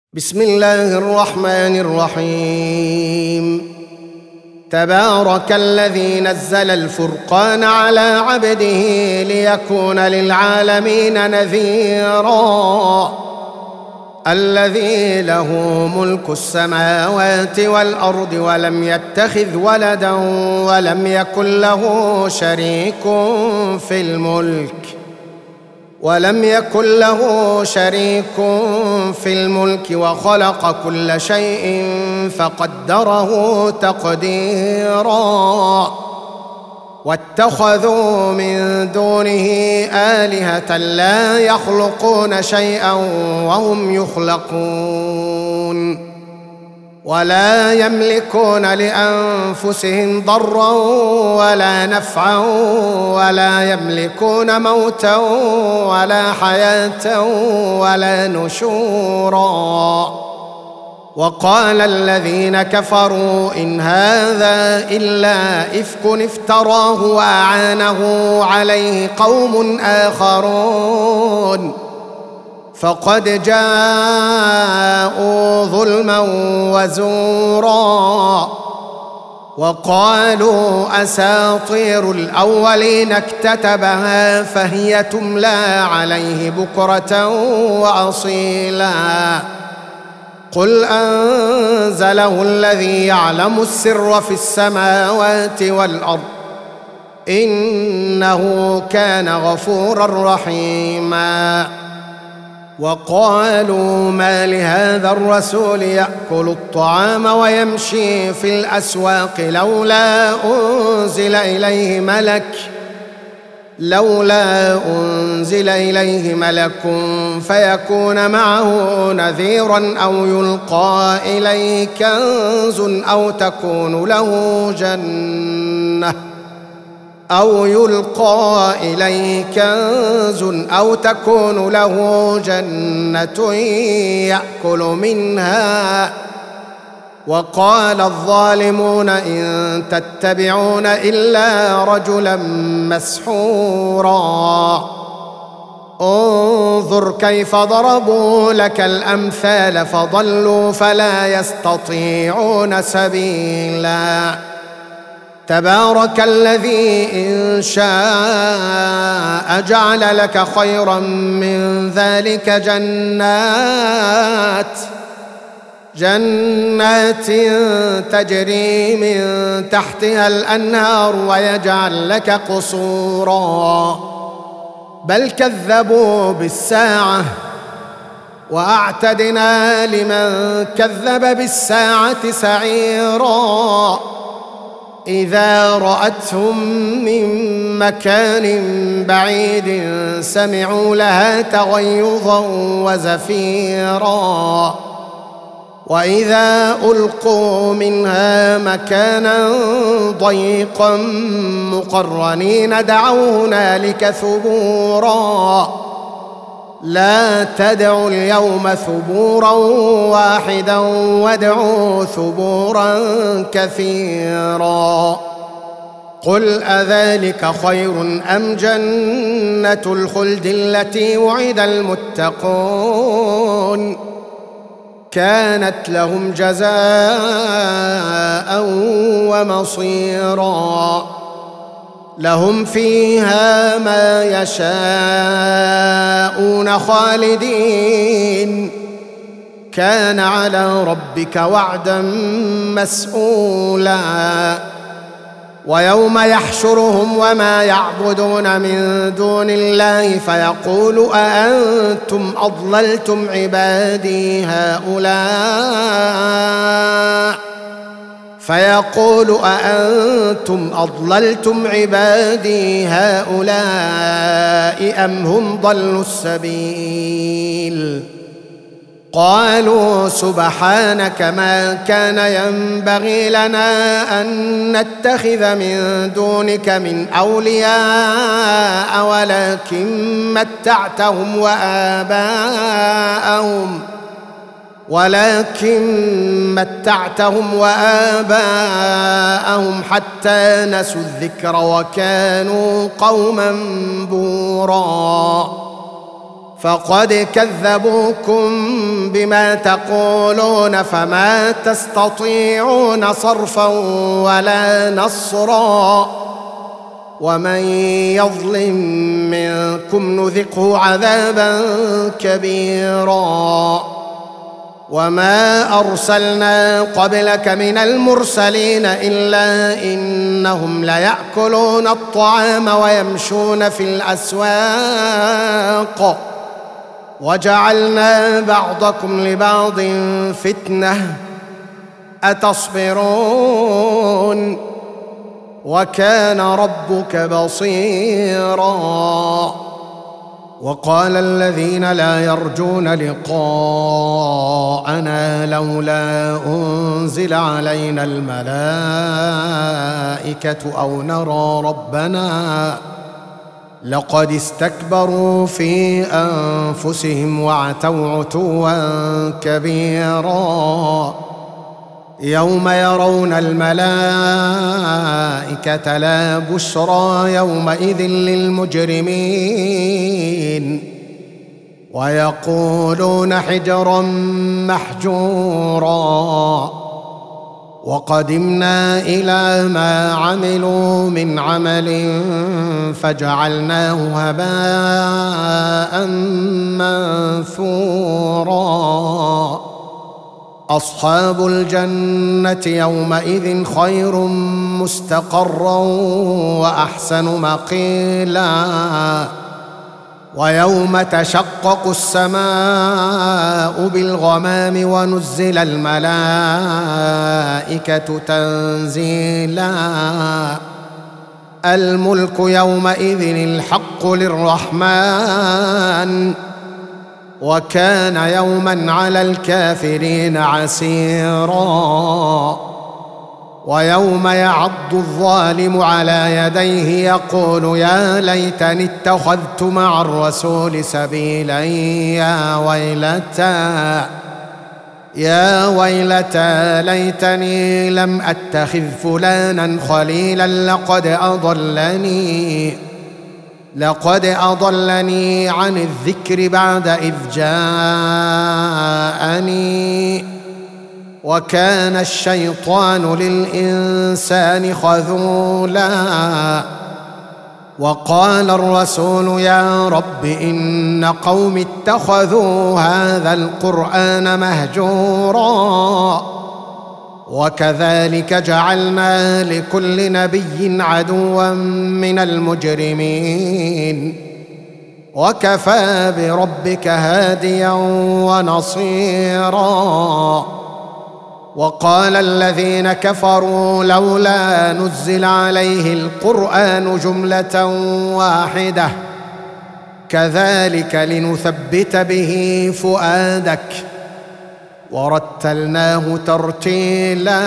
بسم الله الرحمن الرحيم. تبارك الذي نزل الفرقان على عبده ليكون للعالمين نذيرا. الذي له ملك السماوات والأرض ولم يتخذ ولدا ولم يكن له شريك في الملك وخلق كل شيء فقدره تقديرا. واتخذوا من دونه آلهة لا يخلقون شيئا وهم يخلقون ولا يملكون لأنفسهم ضرا ولا نفعا ولا يملكون موتا ولا حياة ولا نشورا. وقال الذين كفروا إن هذا إلا إفك افتراه وأعانه عليه قوم آخرون فقد جاءوا ظلما وزورا. وقالوا أساطير الأولين اكتتبها فهي تملى عليه بكرة وأصيلا. قل أنزله الذي يعلم السر في السماوات والأرض إنه كان غفورا رحيما. وقالوا ما لهذا الرسول يأكل الطعام ويمشي في الأسواق لولا أنزل إليه ملك فيكون معه نذيرا أو يلقى إليه كنز أو تكون له جنة يأكل منها. وقال الظالمون إن تتبعون إلا رجلا مسحورا. انظر كيف ضربوا لك الأمثال فضلوا فلا يستطيعون سبيلا. تبارك الذي إن شاء جعل لك خيرا من ذلك جنات تجري من تحتها الأنهار ويجعل لك قصورا بل كذبوا بالساعة وأعتدنا لمن كذب بالساعة سعيرا. إذا رأتهم من مكان بعيد سمعوا لها تغيظا وزفيرا. وإذا ألقوا منها مكانا ضيقا مقرنين دعوا هنالك ثبورا. لا تدعوا اليوم ثبورا واحدا وادعوا ثبورا كثيرا. قل أذلك خير أم جنة الخلد التي وعد المتقون كانت لهم جزاء ومصيرا. لهم فيها ما يشاءون خالدين كان على ربك وعدا مسئولا. ويوم يحشرهم وما يعبدون من دون الله فيقول أأنتم أضللتم عبادي هؤلاء أم هم ضلوا السبيل. قالوا سبحانك ما كان ينبغي لنا أن نتخذ من دونك من أولياء ولكن متعتهم وآباءهم حتى نسوا الذكر وكانوا قوما بورا. فقد كذبوكم بما تقولون فما تستطيعون صرفا ولا نصرا ومن يظلم منكم نذقه عذابا كبيرا وما أرسلنا قبلك من المرسلين إلا إنهم ليأكلون الطعام ويمشون في الأسواق وجعلنا بعضكم لبعض فتنة أتصبرون وكان ربك بصيرا وقال الذين لا يرجون لقاءنا لولا أنزل علينا الملائكة أو نرى ربنا لقد استكبروا في أنفسهم وعتوا عتوا كبيرا يوم يرون الملائكة لا بشرى يومئذ للمجرمين ويقولون حجرا محجورا وقدمنا إلى ما عملوا من عمل فجعلناه هباء منثورا أصحاب الجنة يومئذ خير مستقرا وأحسن مقيلا ويوم تشقق السماء بالغمام ونزل الملائكة تنزيلا الملك يومئذ الحق للرحمن وكان يوما على الكافرين عسيرا ويوم يعض الظالم على يديه يقول يا ليتني اتخذت مع الرسول سبيلا يا ويلتى ليتني لم أتخذ فلانا خليلا لقد أضلني عن الذكر بعد إذ جاءني وكان الشيطان للإنسان خذولا وقال الرسول يا رب إن قوم اتخذوا هذا القرآن مهجورا وكذلك جعلنا لكل نبي عدوا من المجرمين وكفى بربك هاديا ونصيرا وقال الذين كفروا لولا نزل عليه القرآن جملة واحدة كذلك لنثبت به فؤادك ورتلناه ترتيلا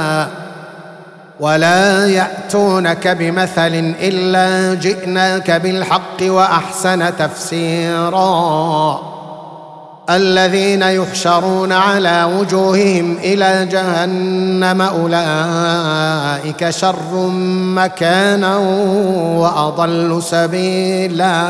ولا يأتونك بمثل إلا جئناك بالحق وأحسن تفسيرا الذين يحشرون على وجوههم إلى جهنم أولئك شر مكانا وأضل سبيلا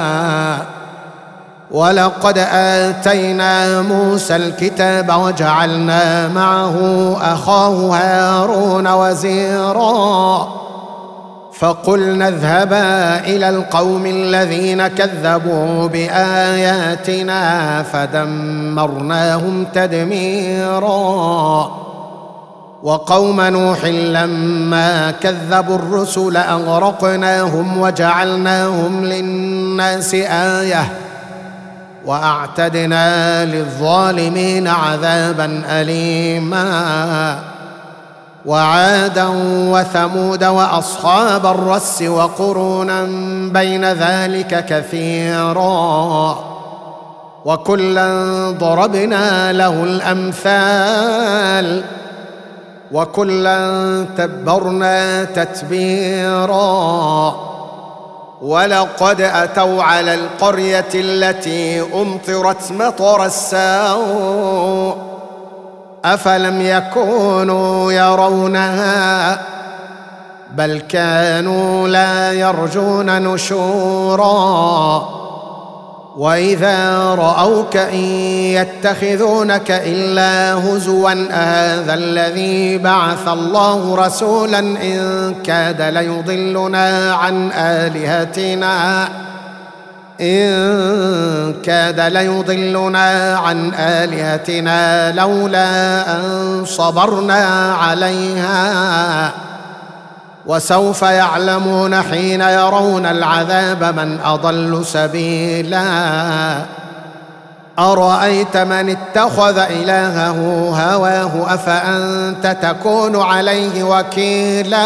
ولقد آتينا موسى الكتاب وجعلنا معه أخاه هارون وزيرا فقلنا اذهبا إلى القوم الذين كذبوا بآياتنا فدمرناهم تدميرا وقوم نوح لما كذبوا الرسل أغرقناهم وجعلناهم للناس آية وأعتدنا للظالمين عذابا أليما وعادا وثمود وأصحاب الرس وقرونا بين ذلك كثيرا وكلا ضربنا له الأمثال وكلا تبرنا تتبيرا ولقد أتوا على القرية التي أمطرت مطر السوء أفلم يكونوا يرونها بل كانوا لا يرجون نشورا وإذا رأوك إن يتخذونك إلا هزوا أهذا الذي بعث الله رسولا إن كاد ليضلنا عن آلهتنا لولا أن صبرنا عليها وسوف يعلمون حين يرون العذاب من أضل سبيلا أرأيت من اتخذ إلهه هواه أفأنت تكون عليه وكيلا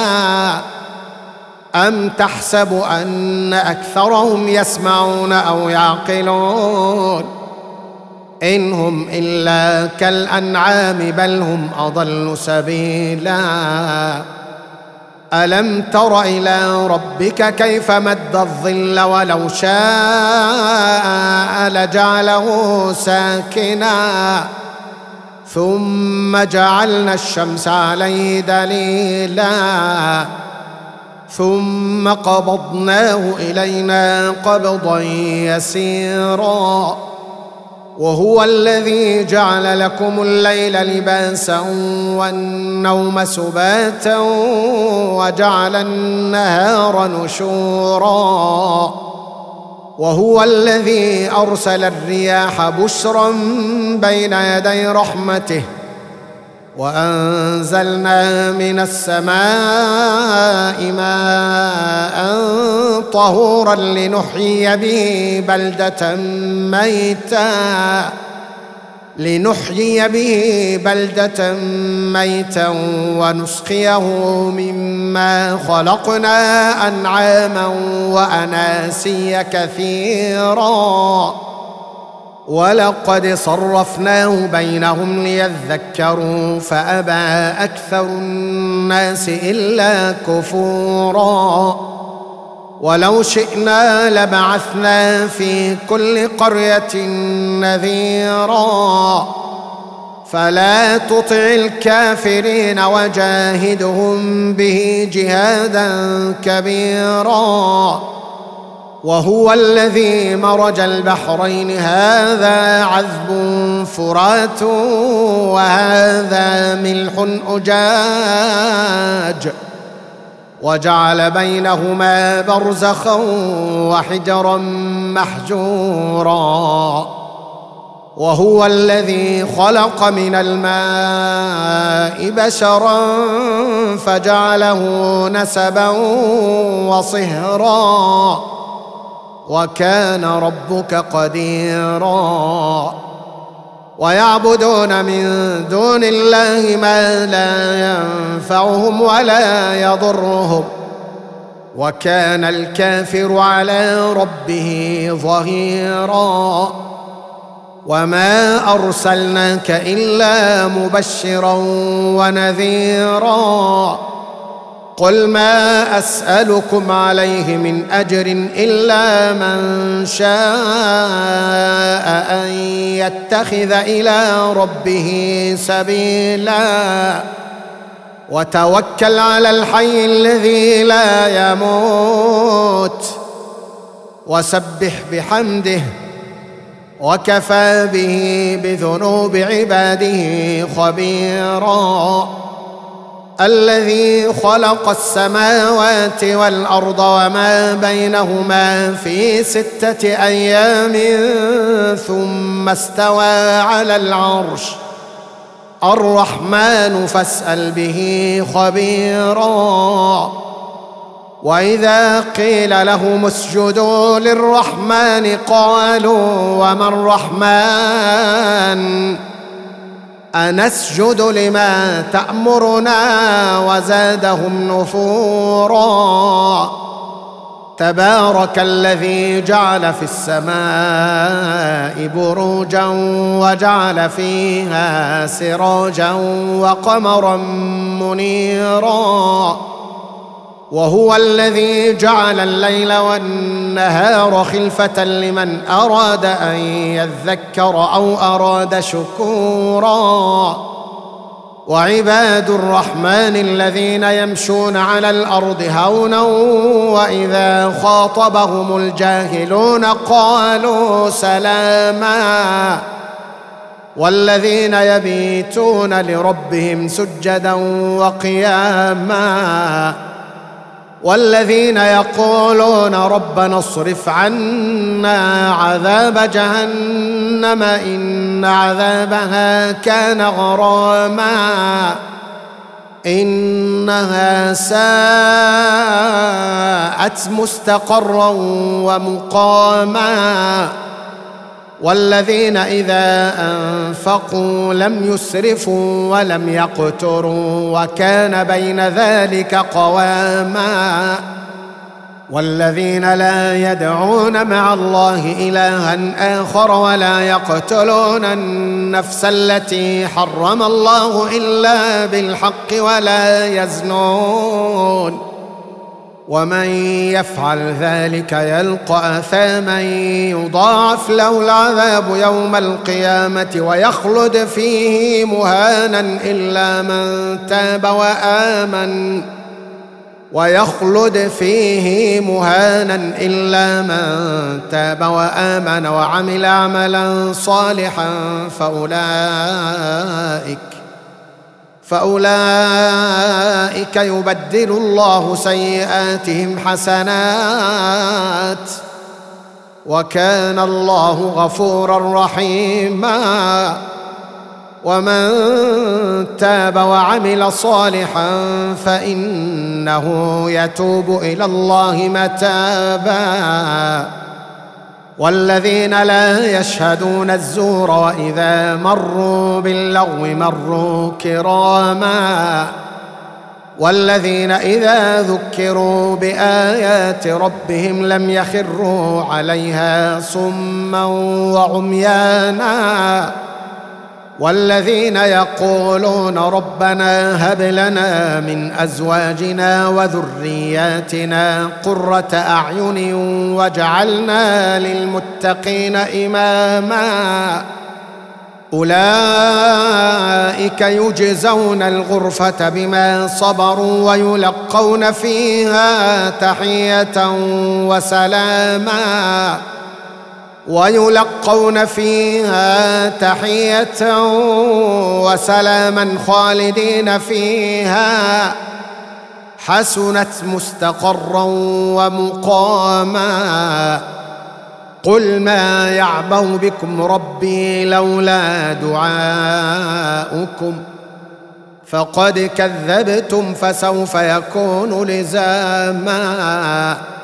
أم تحسب أن أكثرهم يسمعون أو يعقلون إن هم إلا كالأنعام بل هم أضل سبيلا ألم تر إلى ربك كيف مد الظل ولو شاء لجعله ساكنا ثم جعلنا الشمس عليه دليلا ثم قبضناه إلينا قبضا يسيرا وهو الذي جعل لكم الليل لباسا والنوم سباتا وجعل النهار نشورا وهو الذي أرسل الرياح بشرا بين يدي رحمته وأنزلنا من السماء ماء طهورا لنحيي به بلدة ميتا ونسقيه مما خلقنا أنعاما وأناسيا كثيرا ولقد صرفناه بينهم ليذكروا فأبى أكثر الناس إلا كفورا ولو شئنا لبعثنا في كل قرية نذيرا فلا تطع الكافرين وجاهدهم به جهادا كبيرا وهو الذي مرج البحرين هذا عذب فرات وهذا ملح أجاج وجعل بينهما برزخا وحجرا محجورا وهو الذي خلق من الماء بشرا فجعله نسبا وصهرا وكان ربك قديرا ويعبدون من دون الله ما لا ينفعهم ولا يضرهم وكان الكافر على ربه ظهيرا وما أرسلناك إلا مبشرا ونذيرا قل ما أسألكم عليه من أجر إلا من شاء أن يتخذ إلى ربه سبيلا وتوكل على الحي الذي لا يموت وسبح بحمده وكفى به بذنوب عباده خبيرا الذي خلق السماوات والأرض وما بينهما في 6 أيام ثم استوى على العرش الرحمن فاسأل به خبيرا وإذا قيل لهم اسجدوا للرحمن قالوا وما الرحمن أنسجد لما تأمرنا وزادهم نفورا تبارك الذي جعل في السماء بروجا وجعل فيها سراجا وقمرا منيرا وهو الذي جعل الليل والنهار خلفة لمن أراد أن يذكر أو أراد شكورا وعباد الرحمن الذين يمشون على الأرض هونا وإذا خاطبهم الجاهلون قالوا سلاما والذين يبيتون لربهم سجدا وقياما والذين يقولون ربنا اصرف عنا عذاب جهنم إن عذابها كان غراما إنها ساءت مستقرا ومقاما والذين إذا أنفقوا لم يسرفوا ولم يقتروا وكان بين ذلك قواما والذين لا يدعون مع الله إلها آخر ولا يقتلون النفس التي حرم الله إلا بالحق ولا يزنون ومن يفعل ذلك يلقى أثاما يضاعف له العذاب يوم القيامة ويخلد فيه مهانا إلا من تاب وآمن وعمل عملا صالحا فأولئك يبدل الله سيئاتهم حسنات وكان الله غفورا رحيما ومن تاب وعمل صالحا فإنه يتوب إلى الله متابا والذين لا يشهدون الزور وإذا مروا باللغو مروا كراما والذين إذا ذكروا بآيات ربهم لم يخروا عليها صما وعميانا والذين يقولون ربنا هب لنا من أزواجنا وذرياتنا قرة أعين واجعلنا للمتقين إماما أولئك يجزون الغرفة بما صبروا ويلقون فيها تحية وسلاما خالدين فيها حسنت مستقرا ومقاما قل ما يعبأ بكم ربي لولا دعاؤكم فقد كذبتم فسوف يكون لزاما